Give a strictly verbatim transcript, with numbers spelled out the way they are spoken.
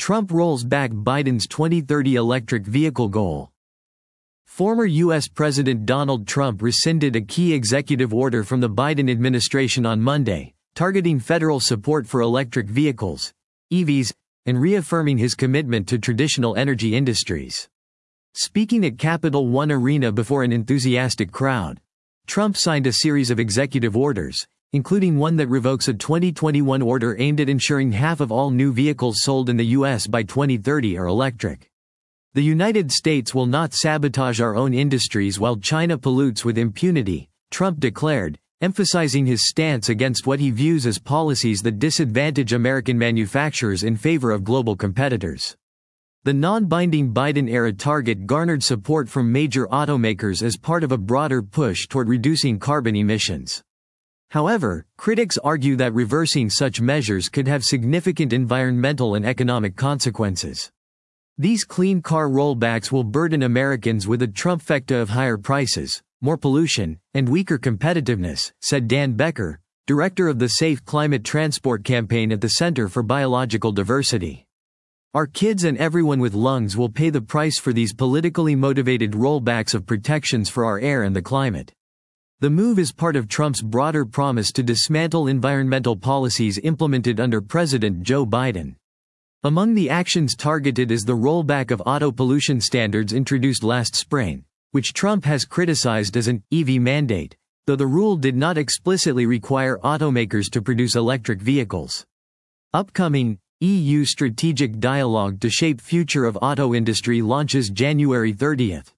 Trump rolls back Biden's twenty thirty electric vehicle goal. Former U S President Donald Trump rescinded a key executive order from the Biden administration on Monday, targeting federal support for electric vehicles, E Vs, and reaffirming his commitment to traditional energy industries. Speaking at Capital One Arena before an enthusiastic crowd, Trump signed a series of executive orders, including one that revokes a twenty twenty-one order aimed at ensuring half of all new vehicles sold in the U S by twenty thirty are electric. "The United States will not sabotage our own industries while China pollutes with impunity," Trump declared, emphasizing his stance against what he views as policies that disadvantage American manufacturers in favor of global competitors. The non-binding Biden-era target garnered support from major automakers as part of a broader push toward reducing carbon emissions. However, critics argue that reversing such measures could have significant environmental and economic consequences. These clean car rollbacks will burden Americans with a Trumpfecta of higher prices, more pollution, and weaker competitiveness, said Dan Becker, director of the Safe Climate Transport campaign at the Center for Biological Diversity. "Our kids and everyone with lungs will pay the price for these politically motivated rollbacks of protections for our air and the climate." The move is part of Trump's broader promise to dismantle environmental policies implemented under President Joe Biden. Among the actions targeted is the rollback of auto pollution standards introduced last spring, which Trump has criticized as an E V mandate, though the rule did not explicitly require automakers to produce electric vehicles. Upcoming E U Strategic Dialogue to Shape Future of Auto Industry launches January thirtieth.